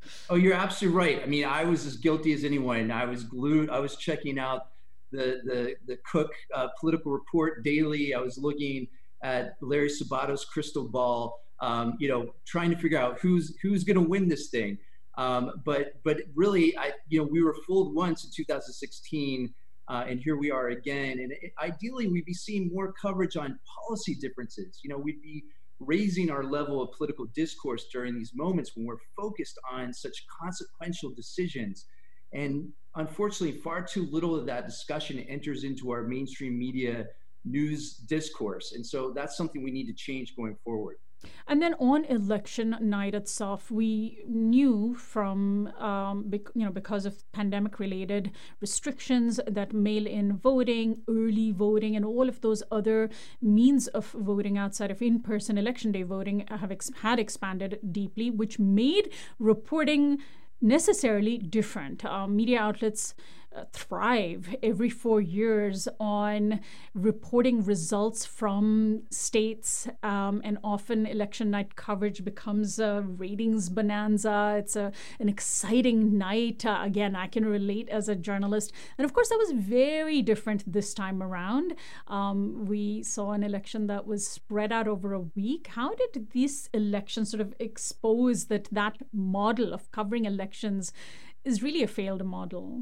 Oh, you're absolutely right. I mean, I was as guilty as anyone. I was glued. I was checking out the the the Cook uh, political report daily. I was looking at Larry Sabato's crystal ball, um, you know, trying to figure out who's who's going to win this thing. Um, but but really, I you know, we were fooled once in two thousand sixteen, uh, and here we are again. And it, ideally, we'd be seeing more coverage on policy differences. You know, we'd be raising our level of political discourse during these moments when we're focused on such consequential decisions. And unfortunately, far too little of that discussion enters into our mainstream media news discourse. And so that's something we need to change going forward. And then on election night itself, we knew from, um, bec- you know, because of pandemic-related restrictions that mail-in voting, early voting, and all of those other means of voting outside of in-person election day voting have ex- had expanded deeply, which made reporting necessarily different. Uh, media outlets uh, thrive every four years on reporting results from states, um, and often election night coverage becomes a ratings bonanza. It's a, an exciting night. Uh, again, I can relate as a journalist. And of course, that was very different this time around. Um, we saw an election that was spread out over a week. How did this election sort of expose that that model of covering elections is really a failed model?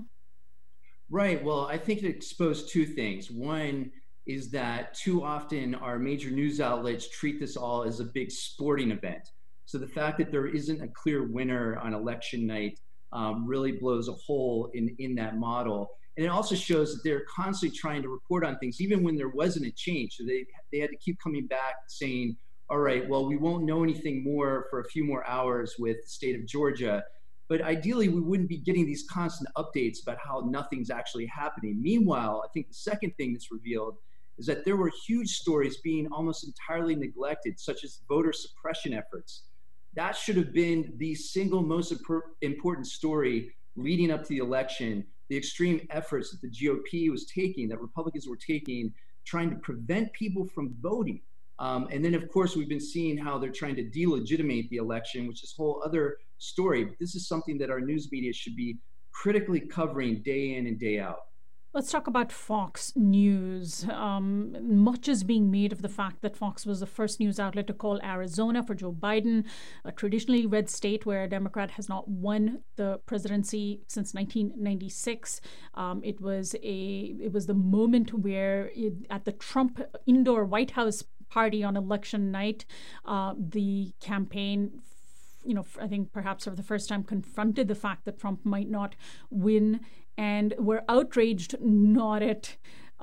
Right. Well, I think it exposed two things. One is that too often our major news outlets treat this all as a big sporting event. So the fact that there isn't a clear winner on election night um, really blows a hole in, in that model. And it also shows that they're constantly trying to report on things, even when there wasn't a change. So they, they had to keep coming back saying, all right, well, we won't know anything more for a few more hours with the state of Georgia. But ideally, we wouldn't be getting these constant updates about how nothing's actually happening. Meanwhile, I think the second thing that's revealed is that there were huge stories being almost entirely neglected, such as voter suppression efforts. That should have been the single most important story leading up to the election, the extreme efforts that the G O P was taking, that Republicans were taking, trying to prevent people from voting. Um, and then, of course, we've been seeing how they're trying to delegitimate the election, which is a whole other story. But this is something that our news media should be critically covering day in and day out. Let's talk about Fox News. Um, much is being made of the fact that Fox was the first news outlet to call Arizona for Joe Biden, a traditionally red state where a Democrat has not won the presidency since nineteen ninety-six. Um, it was a it was the moment where it, at the Trump indoor White House party on election night, uh, the campaign, you know, I think perhaps for the first time confronted the fact that Trump might not win, and were outraged not at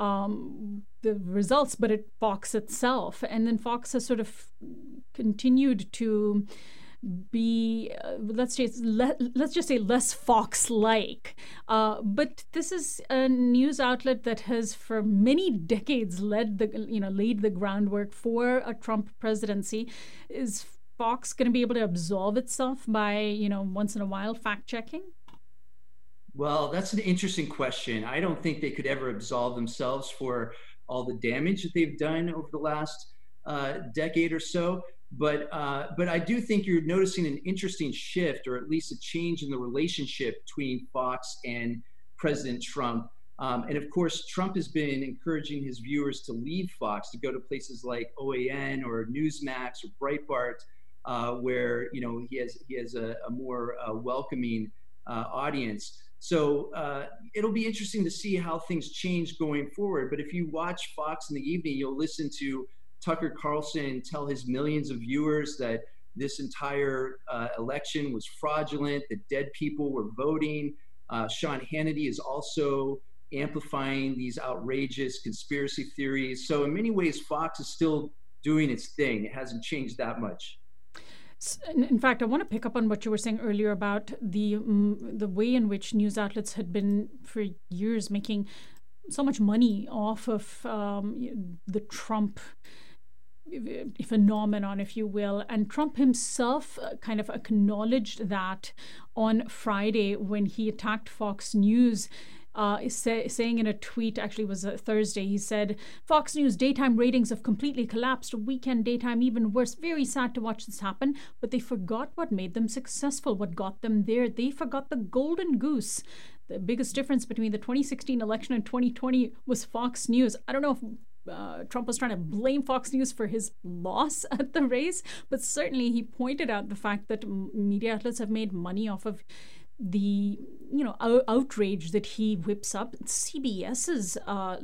um, the results, but at Fox itself. And then Fox has sort of continued to be, uh, let's just let, let's just say less Fox-like. Uh, but this is a news outlet that has, for many decades, led the you know laid the groundwork for a Trump presidency. Is Fox going to be able to absolve itself by you know once in a while fact checking? Well, that's an interesting question. I don't think they could ever absolve themselves for all the damage that they've done over the last uh, decade or so. But uh, but I do think you're noticing an interesting shift, or at least a change in the relationship between Fox and President Trump. Um, and of course, Trump has been encouraging his viewers to leave Fox, to go to places like O A N or Newsmax or Breitbart, uh, where you know he has he has a, a more uh, welcoming uh, audience. So uh, it'll be interesting to see how things change going forward. But if you watch Fox in the evening, you'll listen to Tucker Carlson tell his millions of viewers that this entire uh, election was fraudulent, that dead people were voting. Uh, Sean Hannity is also amplifying these outrageous conspiracy theories. So in many ways, Fox is still doing its thing. It hasn't changed that much. In fact, I want to pick up on what you were saying earlier about the um, the way in which news outlets had been for years making so much money off of um, the Trump phenomenon, if you will. And Trump himself kind of acknowledged that on Friday when he attacked Fox News, uh, say, saying in a tweet, actually it was a Thursday, he said, Fox News daytime ratings have completely collapsed. Weekend daytime even worse. Very sad to watch this happen. But they forgot what made them successful, what got them there. They forgot the golden goose. The biggest difference between the twenty sixteen election and twenty twenty was Fox News. I don't know if Uh, Trump was trying to blame Fox News for his loss at the race, but certainly he pointed out the fact that media outlets have made money off of the, you know, out- outrage that he whips up. CBS's, uh,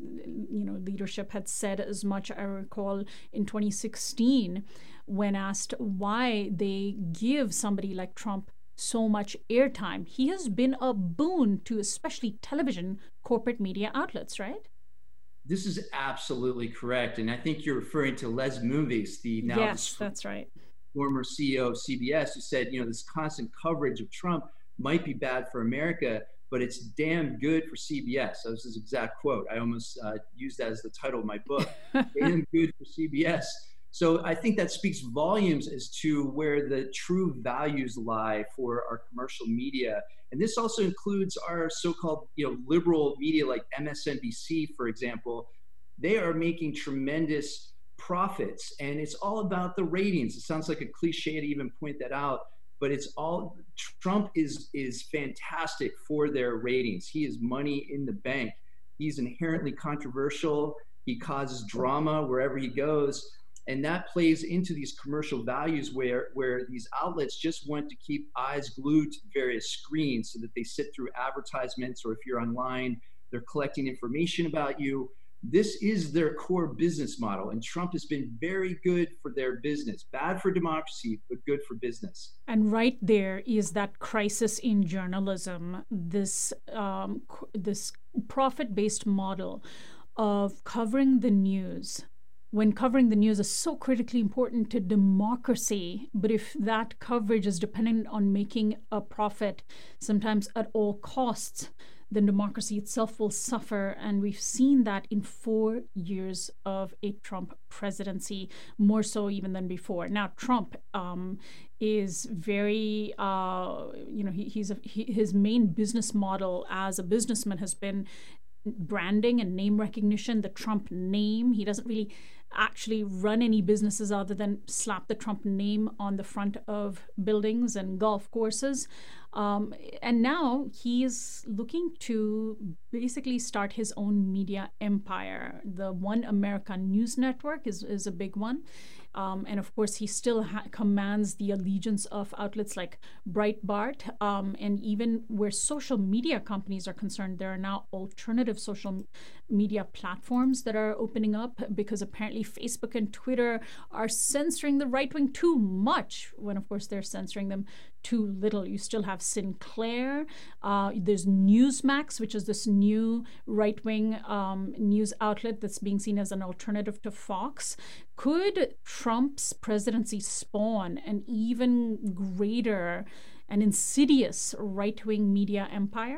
you know, leadership had said as much, I recall, in twenty sixteen, when asked why they give somebody like Trump so much airtime. He has been a boon to especially television corporate media outlets, right? This is absolutely correct. And I think you're referring to Les Moonves, the now yes, that's right. former C E O of C B S, who said, you know, this constant coverage of Trump might be bad for America, but it's damn good for C B S. That was his exact quote. I almost uh, used that as the title of my book. Damn good for C B S. So I think that speaks volumes as to where the true values lie for our commercial media. And this also includes our so-called, you know, liberal media like M S N B C, for example. They are making tremendous profits, and it's all about the ratings. It sounds like a cliche to even point that out, but it's all, Trump is is fantastic for their ratings. He is money in the bank. He's inherently controversial. He causes drama wherever he goes. And that plays into these commercial values where, where these outlets just want to keep eyes glued to various screens so that they sit through advertisements, or if you're online, they're collecting information about you. This is their core business model. And Trump has been very good for their business. Bad for democracy, but good for business. And right there is that crisis in journalism, this, um, this profit-based model of covering the news, when covering the news is so critically important to democracy. But if that coverage is dependent on making a profit, sometimes at all costs, then democracy itself will suffer. And we've seen that in four years of a Trump presidency, more so even than before. Now, Trump um, is very, uh, you know, he, he's a, he, his main business model as a businessman has been branding and name recognition, the Trump name. He doesn't really actually run any businesses other than slap the Trump name on the front of buildings and golf courses. Um, and now he is looking to basically start his own media empire. The One America News Network is, is a big one. Um, and of course, he still ha- commands the allegiance of outlets like Breitbart. Um, and even where social media companies are concerned, there are now alternative social media platforms that are opening up, because apparently Facebook and Twitter are censoring the right wing too much, when of course they're censoring them too little. You still have Sinclair. Uh, there's Newsmax, which is this new right-wing um, news outlet that's being seen as an alternative to Fox. Could Trump's presidency spawn an even greater and insidious right-wing media empire?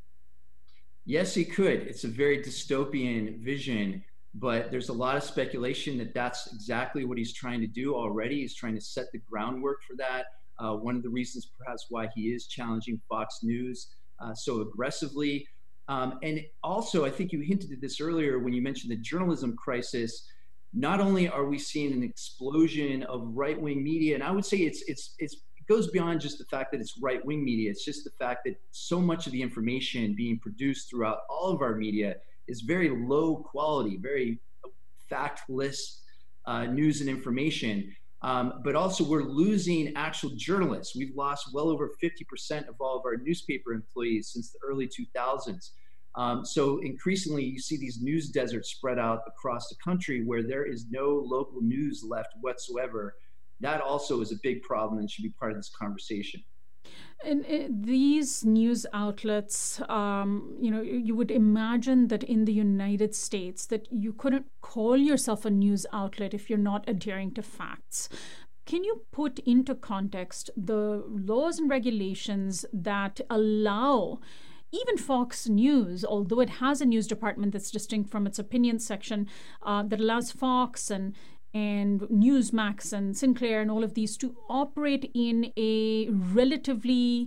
Yes, he could. It's a very dystopian vision, but there's a lot of speculation that that's exactly what he's trying to do already. He's trying to set the groundwork for that. Uh, one of the reasons perhaps why he is challenging Fox News uh, so aggressively. Um, and also, I think you hinted at this earlier when you mentioned the journalism crisis. Not only are we seeing an explosion of right-wing media, and I would say it's it's it's it goes beyond just the fact that it's right-wing media. It's just the fact that so much of the information being produced throughout all of our media is very low quality, very factless uh, news and information. Um, but also we're losing actual journalists. We've lost well over fifty percent of all of our newspaper employees since the early two thousands. Um, so increasingly you see these news deserts spread out across the country where there is no local news left whatsoever. That also is a big problem and should be part of this conversation. And uh, these news outlets, um, you know, you would imagine that in the United States that you couldn't call yourself a news outlet if you're not adhering to facts. Can you put into context the laws and regulations that allow even Fox News, although it has a news department that's distinct from its opinion section, uh, that allows Fox and and Newsmax and Sinclair and all of these to operate in a relatively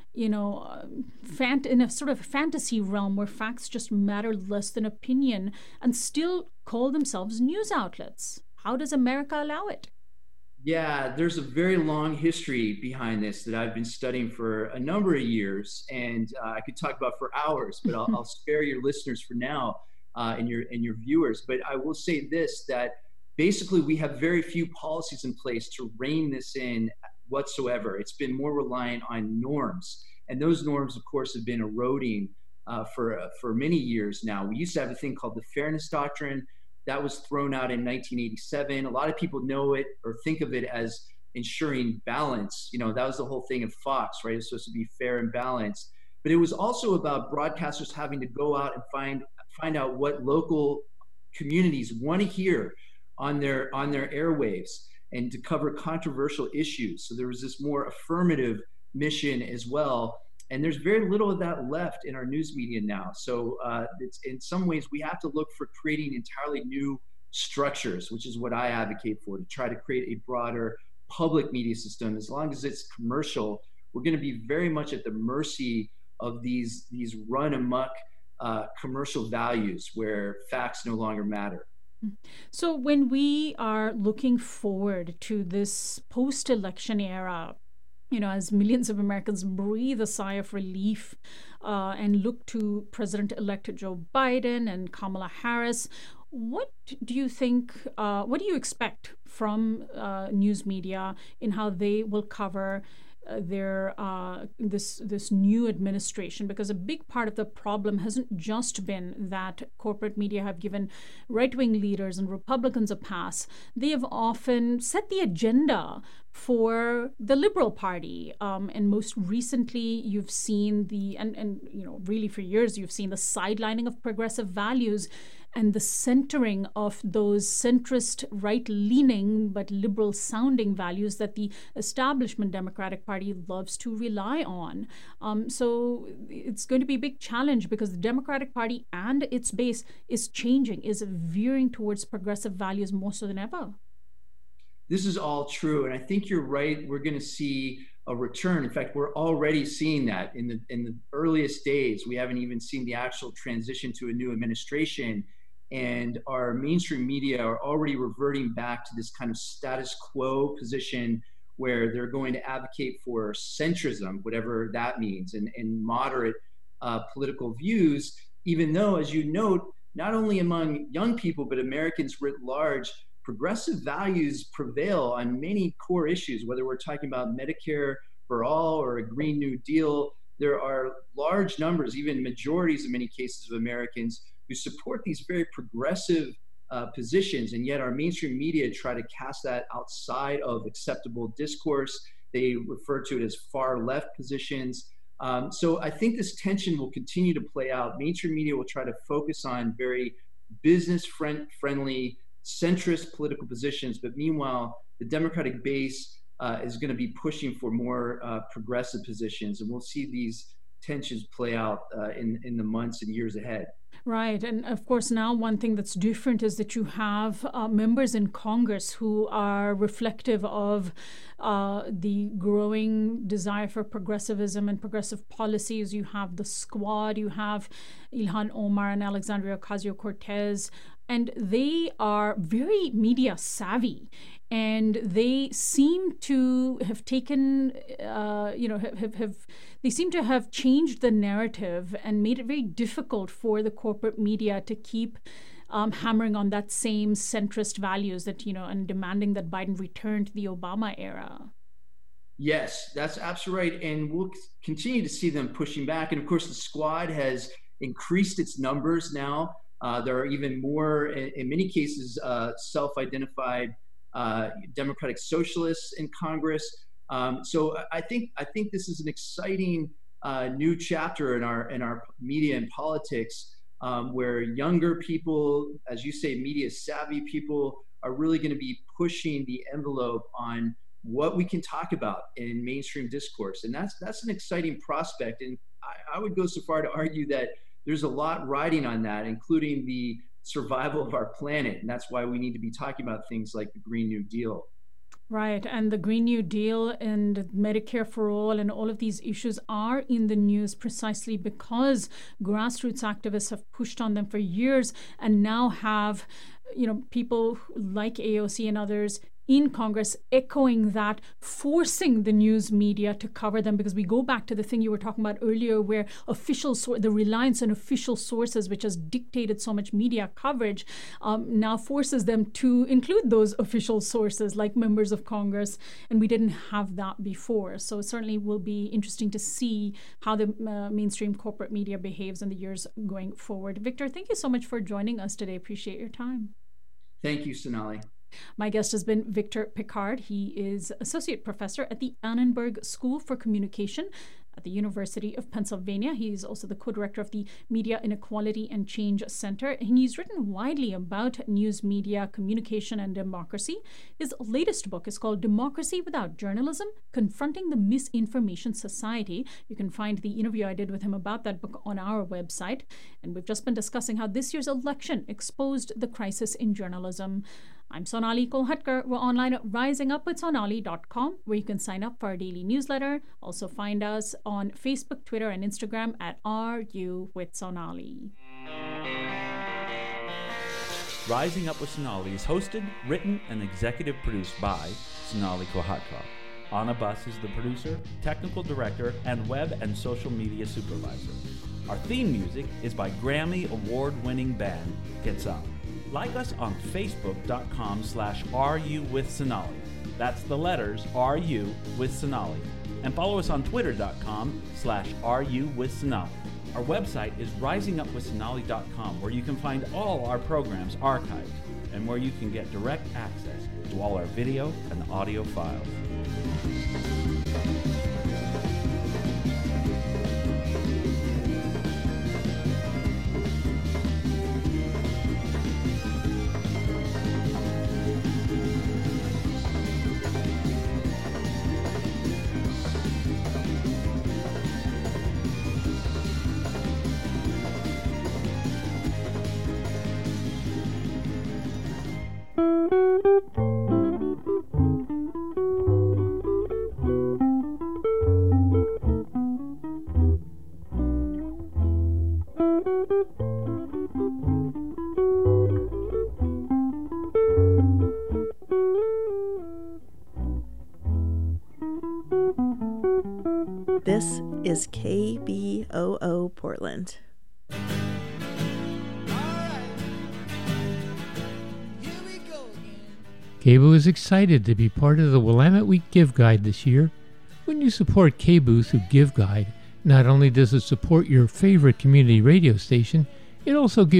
you know, uh, fant- in a sort of fantasy realm where facts just matter less than opinion and still call themselves news outlets. How does America allow it? Yeah, there's a very long history behind this that I've been studying for a number of years, and uh, I could talk about for hours, but I'll, I'll spare your listeners for now uh, and your and your viewers. But I will say this, that basically we have very few policies in place to rein this in whatsoever. It's been more reliant on norms, and those norms, of course, have been eroding uh, for uh, for many years now. We used to have a thing called the Fairness Doctrine. That was thrown out in nineteen eighty-seven. A lot of people know it or think of it as ensuring balance. You know, that was the whole thing of Fox, right? It's supposed to be fair and balanced. But it was also about broadcasters having to go out and find find out what local communities want to hear on their on their airwaves and to cover controversial issues. So there was this more affirmative mission as well. And there's very little of that left in our news media now. So uh, it's, in some ways, we have to look for creating entirely new structures, which is what I advocate for, to try to create a broader public media system. As long as it's commercial, we're going to be very much at the mercy of these, these run amok uh, commercial values where facts no longer matter. So when we are looking forward to this post-election era, you know, as millions of Americans breathe a sigh of relief uh, and look to President-elect Joe Biden and Kamala Harris, what do you think, uh, what do you expect from uh, news media in how they will cover uh, their uh, this this new administration? Because a big part of the problem hasn't just been that corporate media have given right-wing leaders and Republicans a pass. They have often set the agenda for the Liberal Party. Um, and most recently, you've seen the, and, and, you know, really for years, you've seen the sidelining of progressive values and the centering of those centrist, right-leaning, but liberal-sounding values that the establishment Democratic Party loves to rely on. Um, so it's going to be a big challenge because the Democratic Party and its base is changing, is veering towards progressive values more so than ever. This is all true, and I think you're right. We're going to see a return. In fact, we're already seeing that in the in the earliest days. We haven't even seen the actual transition to a new administration, and our mainstream media are already reverting back to this kind of status quo position where they're going to advocate for centrism, whatever that means, and, and moderate uh, political views, even though, as you note, not only among young people, but Americans writ large, progressive values prevail on many core issues, whether we're talking about Medicare for all or a Green New Deal. There are large numbers, even majorities in many cases of Americans who support these very progressive uh, positions, and yet our mainstream media try to cast that outside of acceptable discourse. They refer to it as far left positions. Um, so I think this tension will continue to play out. Mainstream media will try to focus on very business friend friendly, centrist political positions, but meanwhile, the Democratic base uh, is going to be pushing for more uh, progressive positions, and we'll see these tensions play out uh, in, in the months and years ahead. Right. And of course, now one thing that's different is that you have uh, members in Congress who are reflective of uh, the growing desire for progressivism and progressive policies. You have the Squad, you have Ilhan Omar and Alexandria Ocasio-Cortez, and they are very media savvy. And they seem to have taken, uh, you know, have, have, have, they seem to have changed the narrative and made it very difficult for the corporate media to keep um, hammering on that same centrist values that, you know, and demanding that Biden return to the Obama era. Yes, that's absolutely right. And we'll continue to see them pushing back. And of course, the Squad has increased its numbers now. Uh, there are even more, in, in many cases, uh, self-identified Uh, Democratic socialists in Congress. Um, so I think I think this is an exciting uh, new chapter in our in our media and politics, um, where younger people, as you say, media savvy people, are really going to be pushing the envelope on what we can talk about in mainstream discourse, and that's that's an exciting prospect. And I, I would go so far to argue that there's a lot riding on that, including the survival of our planet, and that's why we need to be talking about things like the Green New Deal. Right, and the Green New Deal and Medicare for All and all of these issues are in the news precisely because grassroots activists have pushed on them for years and now have, you know, people like A O C and others in Congress echoing that, forcing the news media to cover them, because we go back to the thing you were talking about earlier where official so- the reliance on official sources, which has dictated so much media coverage, um, now forces them to include those official sources like members of Congress, and we didn't have that before. So it certainly will be interesting to see how the uh, mainstream corporate media behaves in the years going forward. Victor, thank you so much for joining us today. Appreciate your time. Thank you, Sonali. My guest has been Victor Pickard. He is Associate Professor at the Annenberg School for Communication at the University of Pennsylvania. He is also the co-director of the Media Inequality and Change Center, and he's written widely about news media, communication, and democracy. His latest book is called Democracy Without Journalism, Confronting the Misinformation Society. You can find the interview I did with him about that book on our website. And we've just been discussing how this year's election exposed the crisis in journalism. I'm Sonali Kolhatkar. We're online at rising up with sonali dot com, where you can sign up for our daily newsletter. Also find us on Facebook, Twitter, and Instagram at R U with Sonali. Rising Up with Sonali is hosted, written, and executive produced by Sonali Kolhatkar. Anna Buss is the producer, technical director, and web and social media supervisor. Our theme music is by Grammy Award-winning band Gets Up. Like us on Facebook.com slash RU with Sonali. That's the letters R U with Sonali. And follow us on Twitter.com slash RU with Sonali. Our website is rising up with sonali dot com, where you can find all our programs archived and where you can get direct access to all our video and audio files. This is K B O O Portland. K B O O is excited to be part of the Willamette Week Give Guide this year. When you support K B O O through Give Guide, not only does it support your favorite community radio station, it also gives